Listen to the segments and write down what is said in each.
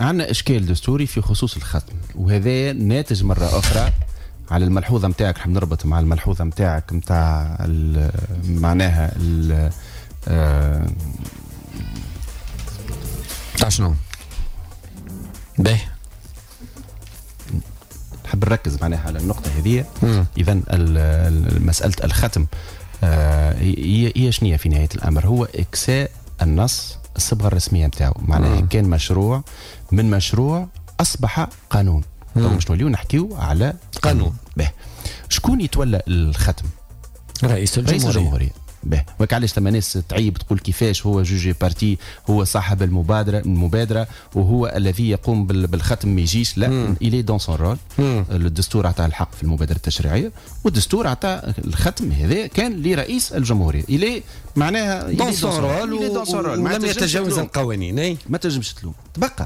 عندنا اشكال دستوري في خصوص الختم، وهذا ناتج مره اخرى على الملحوظه نتاعك. نحب نربط مع الملحوظه نتاعك نتاع معناها تاع شنو؟ باهي نحب نركز معناها على النقطه هذه. اذا مساله الختم هي شنية في نهايه الامر؟ هو اكساء النص الصبغه الرسميه نتاعو. معناها كان مشروع من مشروع اصبح قانون. باش نوليو نحكيو على قانون. باهي شكون يتولى الختم؟ رئيس الجمهورية. باهي وك علاش لما ناس تعيب تقول كيفاش هو جوجي بارتي، هو صاحب المبادره وهو الذي يقوم بالختم ما يجيش؟ لا، إلي دون سون رول. الدستور عطاه الحق في المبادره التشريعيه، والدستور عطاه الختم هذا كان لرئيس الجمهوريه. إلي معناها دون سون رول ولم يتجاوز القوانين. ما تنجمش تلوم. تبقى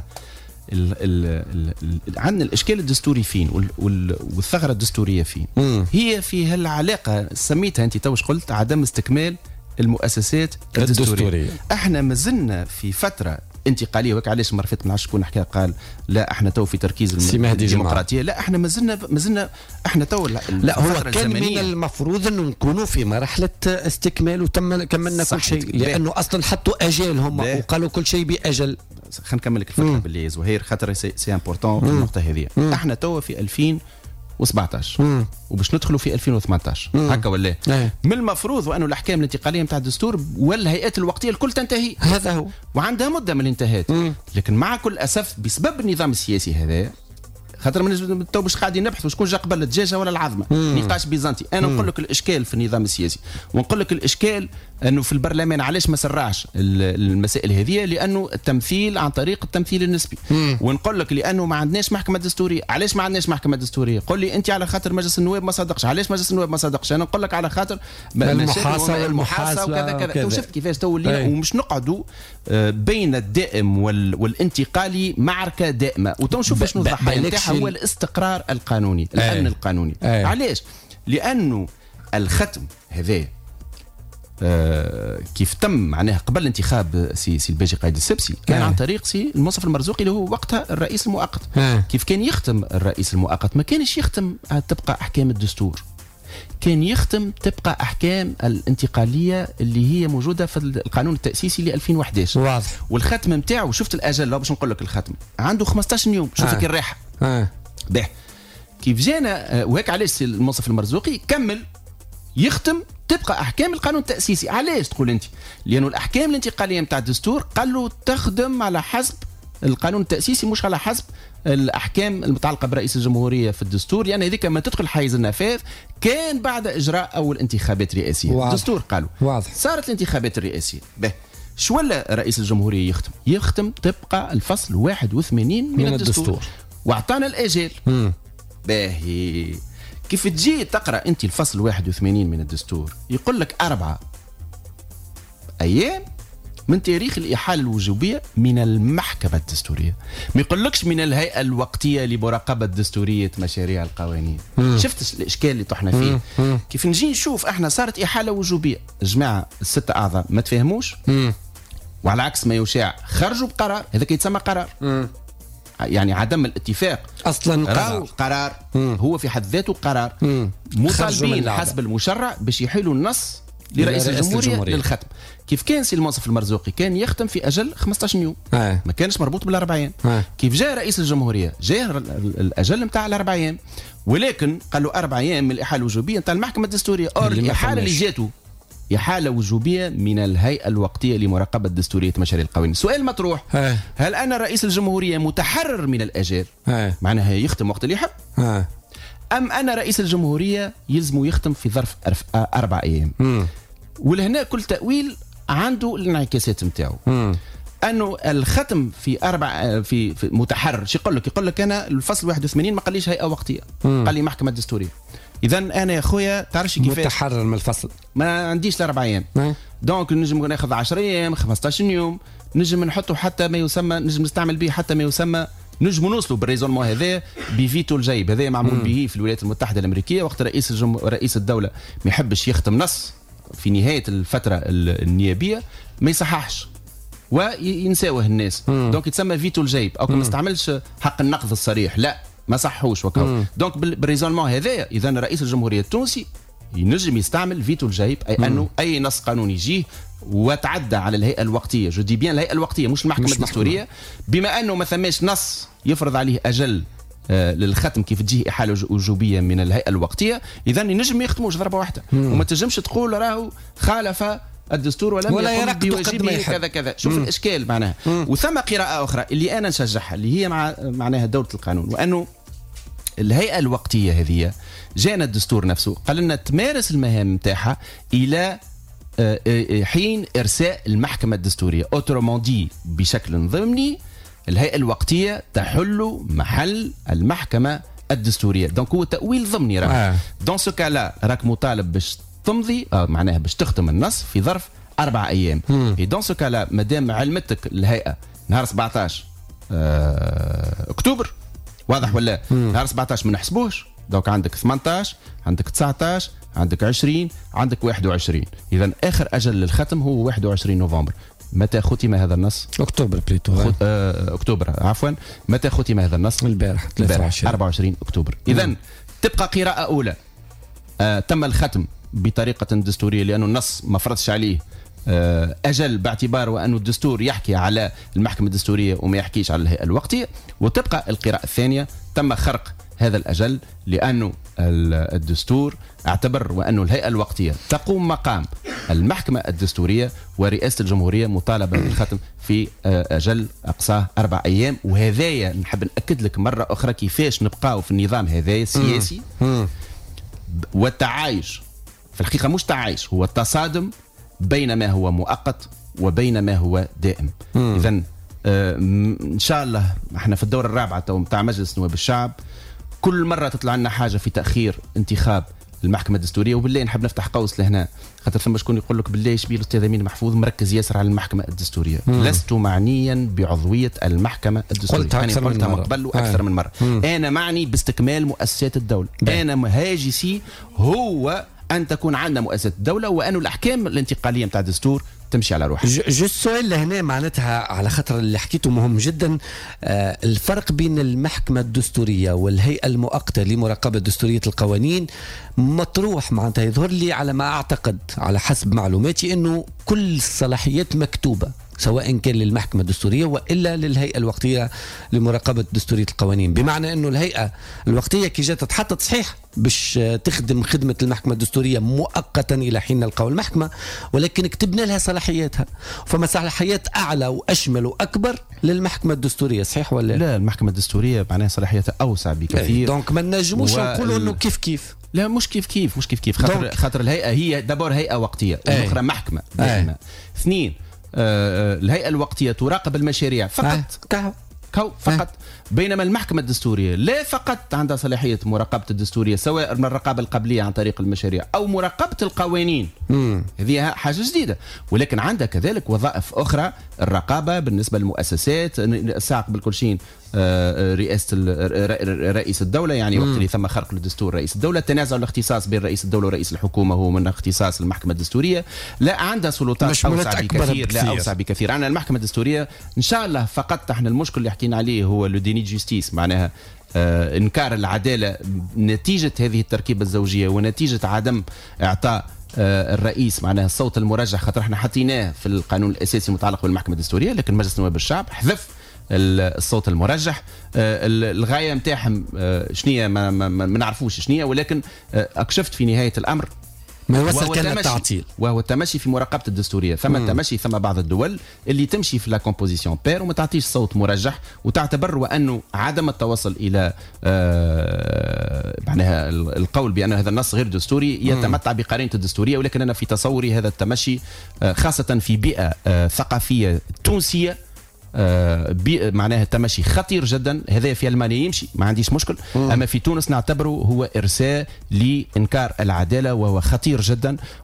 عندنا الاشكال الدستوري فين والثغره الدستوريه فين؟ هي في هالعلاقه سميتها انت توش قلت عدم استكمال المؤسسات الدستوريه. احنا مازلنا في فتره انتقاليه. وك علاش مره فاتت ما نعرفش شكون حكى قال لا احنا تو في تركيز الديمقراطيه. لا احنا مازلنا احنا تو لا هو كان من المفروض انه نكونوا في مرحله استكمال كملنا كل شيء، لانه اصلا حطوا اجال هم وقالوا كل شيء باجل. خلينا نكمل لك الفكره باللي زهير خاطر سي امبورطون النقطه هذه. احنا تو في 2017 وباش ندخلوا في 2018 هكا ولا من المفروض وانه الاحكام الانتقاليه نتاع الدستور والهيئات الوقتيه الكل تنتهي. هذا هو، وعندها مده من الانتهاءات. لكن مع كل اسف بسبب النظام السياسي هذا، خاطر من تو باش قاعدين نبحثوا شكون جا قبل الدجاجه ولا العظمه، نقاش بيزنطي. انا نقول لك الاشكال في النظام السياسي، ونقول لك الاشكال انه في البرلمان علاش ما سرعش المسائل هذه، لانه التمثيل عن طريق التمثيل النسبي. ونقول لك لانه ما عندناش محكمه دستوريه. علاش ما عندناش محكمه دستوريه؟ قول لي انت على خاطر مجلس النواب ما صدقش. علاش مجلس النواب ما صدقش؟ انا نقول لك على خاطر المحاسبه وكذا كذا. تو شفت كيفاش تو ومش نقعدوا بين الدائم والانتقالي معركه دائمه. وتو نشوف شنو الضحايا نتاعها. هو الاستقرار القانوني، الامن القانوني. علاش؟ لانه الختم هذا كيف تم معناها قبل انتخاب سي الباجي قايد السبسي كان عن طريق سي المنصف المرزوقي اللي هو وقتها الرئيس المؤقت. كيف كان يختم الرئيس المؤقت؟ ما كانش يختم تبقى احكام الدستور، كان يختم تبقى احكام الانتقاليه اللي هي موجوده في القانون التاسيسي ل 2011. واضح. والختم نتاعو شفت الاجل لو باش نقول لك الختم عنده 15 يوم. شوف كي الراحه. باهي كيف جانا وهيك علاش المنصف المرزوقي كمل يختم تبقى احكام القانون التاسيسي. علاش تقول انت؟ لانه الاحكام الانتقاليه نتاع الدستور قال له تخدم على حسب القانون التاسيسي مش على حسب الاحكام المتعلقه برئيس الجمهوريه في الدستور، لان هذيك ما تدخل حيز النفاذ كان بعد اجراء اول انتخابات رئاسيه. الدستور قالوا واضح. صارت الانتخابات الرئاسيه. به شو ولا رئيس الجمهوريه يختم تبقى الفصل 81 من الدستور واعطانا الاجال. باهي كيف تجي تقرا انت الفصل 81 من الدستور يقول لك 4 ايام من تاريخ الإحالة الوجوبية من المحكمة الدستورية. ما يقولكش من الهيئة الوقتية لمراقبة دستورية مشاريع القوانين. شفت الإشكال اللي طحنا فيه؟ كيف نجي نشوف احنا صارت إحالة وجوبية، جماعة الستة أعضاء ما تفهموش، وعلى عكس ما يشاع خرجوا بقرار، هذا يتسمى قرار. يعني عدم الاتفاق اصلا قرار هو في حد ذاته قرار. مطالبين حسب المشرع باش يحيلوا النص لرئيس الجمهورية للختم. كيف كان سي المنصف المرزوقي كان يختم في اجل 15 يوم، ما كانش مربوط بالاربع ايام. كيف جاء رئيس الجمهورية جاء الاجل نتاع الاربع ايام، ولكن قال له 4 ايام من الاحاله الوجوبيه نتاع المحكمه الدستوريه. الاحاله اللي جاته إحالة وجوبية من الهيئة الوقتية لمراقبة دستورية مشاريع القوانين. سؤال مطروح، هل أنا رئيس الجمهورية متحرر من الأجال معناها يختم وقت اللي يحب، أم أنا رئيس الجمهورية يلزم يختم في ظرف 4 أيام؟ ولهنا كل تأويل عنده الانعكاسات نتاعو. أنه الختم في متحرر شو يقول لك؟ يقول لك أنا الفصل 81 ما قاليش هيئة وقتية، قال لي محكمة دستورية. إذا أنا يا خويا تعرفش كيفاش متحرر من الفصل، ما عنديش 4 أيام. دونك نجم ناخذ 10 أيام 15 يوم، نجم نحطه حتى ما يسمى، نجم نستعمل به حتى ما يسمى، نجم نوصلوا بالريزونمون هذا بفيتو الجيب. هذا معمول به في الولايات المتحدة الأمريكية، وقت رئيس الدولة ما يحبش يختم نص في نهاية الفترة النيابية ما يصححش، وينساوه الناس. دونك يتسمى فيتو الجيب، او ما استعملش حق النقد الصريح، لا ما صحوش وكاو. دونك بالريزونمون هذايا اذا رئيس الجمهوريه التونسي ينجم يستعمل فيتو الجيب، اي انه اي نص قانوني يجيه وتعدى على الهيئه الوقتيه، جو دي بيان الهيئه الوقتيه مش المحكمه الدستوريه، بما انه ما ثماش نص يفرض عليه اجل للختم كيف تجيه احاله وجوبيه من الهيئه الوقتيه، اذا ينجم ما يختموش ضربه واحده. وما تنجمش تقول راهو خالف الدستور ولا يقوم بواجبه كذا كذا. شوف الاشكال معناها. وثم قراءه اخرى اللي انا نشجعها اللي هي معناها دوله القانون، وانه الهيئه الوقتيه هذه جانا الدستور نفسه قال لنا تمارس المهام نتاعها الى حين ارساء المحكمه الدستوريه. اوترومون دي بشكل ضمني الهيئه الوقتيه تحل محل المحكمه الدستوريه. دونك هو تاويل ضمني راه. دون سو كالا راك مطالب باش تمضي معناها باش تختم النص في ظرف 4 أيام. اي دون سو كالا مادام علمتك الهيئه نهار 17 اكتوبر، واضح ولا؟ نهار 17 ما نحسبوش، دونك عندك 18 عندك 19 عندك 20 عندك 21. اذا اخر اجل للختم هو 21 نوفمبر. متى ختم هذا النص؟ اكتوبر بليتو. اكتوبر عفوا. متى ختم هذا النص؟ البارح 24 اكتوبر. اذا تبقى قراءه اولى تم الختم بطريقه دستوريه لانه النص ما فرضش عليه اجل باعتبار وانه الدستور يحكي على المحكمه الدستوريه وما يحكيش على الهيئه الوقتيه. وتبقى القراءه الثانيه تم خرق هذا الاجل لانه الدستور اعتبر وانه الهيئه الوقتيه تقوم مقام المحكمه الدستوريه، ورئاسه الجمهوريه مطالبه بالختم في اجل اقصاه 4 أيام. وهذايا نحب ناكد لك مره اخرى كيفاش نبقاو في النظام هذايا السياسي والتعايش. في الحقيقه مش تعايش، هو التصادم بين ما هو مؤقت وبين ما هو دائم. اذا ان شاء الله احنا في الدوره الرابعه تو نتاع مجلس نواب الشعب، كل مره تطلع لنا حاجه في تاخير انتخاب المحكمه الدستوريه. وبالله نحب نفتح قوس لهنا، خاطر ثم شكون يقول لك بالله شبيه الاستاذ امين محفوظ مركز ياسر على المحكمه الدستوريه. لست معنيا بعضويه المحكمه الدستوريه، قلتها من قبل واكثر من مره. انا معني باستكمال مؤسسات الدوله. انا هاجسي هو ان تكون عندنا مؤسسات الدوله وان الاحكام الانتقاليه نتاع الدستور تمشي على روحها. جو السؤال لهنا معناتها على خاطر اللي حكيته مهم جدا. الفرق بين المحكمة الدستورية والهيئة المؤقتة لمراقبة دستورية القوانين مطروح، معناتها يظهر لي على ما أعتقد على حسب معلوماتي أنه كل الصلاحيات مكتوبة سواء كان للمحكمة الدستورية وإلا للهيئة الوقتية لمراقبة دستورية القوانين. بمعنى أنه الهيئة الوقتية كي جات تحطت صحيح باش تخدم خدمة المحكمة الدستورية مؤقتا إلى حين نلقاو المحكمة، ولكن كتبنا لها صلاحياتها، فما صلاحيات أعلى وأشمل وأكبر للمحكمة الدستورية، صحيح ولا لا؟ المحكمة الدستورية معناها صلاحياتها أوسع بكثير. دونك ما نجموش نقولوا أنه كيف لا، مش كيف خاطر الهيئة هي دبور هيئة وقتية، الأخرى محكمة. 2 الهيئة الوقتية تراقب المشاريع فقط بينما المحكمة الدستورية لا فقط عندها صلاحية مراقبة الدستورية، سواء من الرقابة القبلية عن طريق المشاريع أو مراقبة القوانين. هذه حاجة جديدة، ولكن عندها كذلك وظائف أخرى. الرقابة بالنسبة للمؤسسات، الساعة قبل كل شيء رئاسة رئيس الدولة، يعني وقت اللي ثم خرق للدستور رئيس الدولة، تنازع الاختصاص بين رئيس الدولة ورئيس الحكومة هو من اختصاص المحكمة الدستورية. لا، عندها سلطات أوسع بكثير. لا، أوسع بكثير. عندنا المحكمة الدستورية إن شاء الله فقط احنا المشكل اللي حكينا عليه هو لو ديني جوستيس، معناها إنكار العدالة نتيجة هذه التركيبة الزوجية ونتيجة عدم إعطاء الرئيس معناها الصوت المرجح، خاطر احنا حطيناه في القانون الأساسي المتعلق بالمحكمة الدستورية، لكن مجلس نواب الشعب حذف الصوت المرجح. الغاية متاعهم شنية ما نعرفوش شنية، ولكن اكشفت في نهاية الأمر ما يوصل كان التعطيل، وهو التمشي في مراقبة الدستورية. ثم تمشي، ثم بعض الدول اللي تمشي في لا كومبوزيسيون بير وما تعطيش صوت مرجح، وتعتبر وأنه عدم التوصل إلى معناها القول بأن هذا النص غير دستوري يتمتع بقرينة الدستورية. ولكن أنا في تصوري هذا التمشي خاصة في بيئة ثقافية تونسية معناها التمشي خطير جدا. هذا في ألمانيا يمشي ما عنديش مشكل، أما في تونس نعتبره هو إرساء لإنكار العدالة وهو خطير جدا.